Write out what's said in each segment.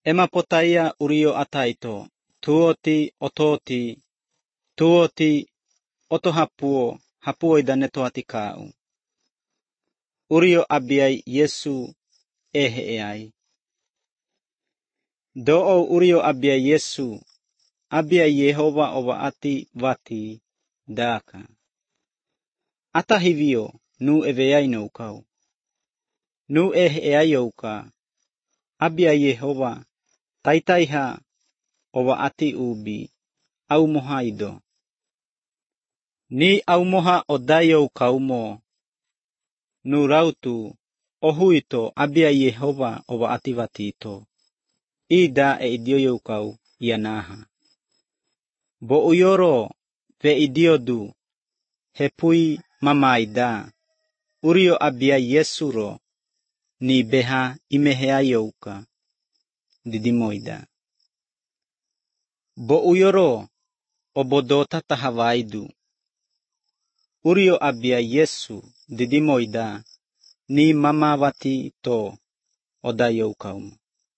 Ema potaia urio ataito, tuoti ototi, tuoti otohapuo, hapuo idaneto atikau. Urio abiai Yesu eai. Doo urio abiai Yesu, abiai Yehova oba ati vati daka. Ata hivyo nu eveai noukau. Nu eai ouka, abiai Yehova, taitaiha oba ati ubi, au mohaido. Ni au moha odayo kaumo, nu rautu, ohuito abiai Yehova oba ati vatito. Ida idioyo kau yanaha. Bo uyoro ve idiodu, hepui mamaida, urio abiai Yesuro, ni beha imehea youka, didimoida. Bo uyoro obodota tahawaidu, urio abiai Yesu, didimoida, ni mamawati to odayoukaumu.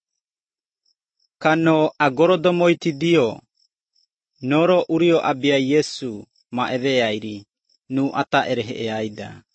Kano agorodomoiti dio, noro urio abiai Yesu ma eveairi, nu ata erehe aida.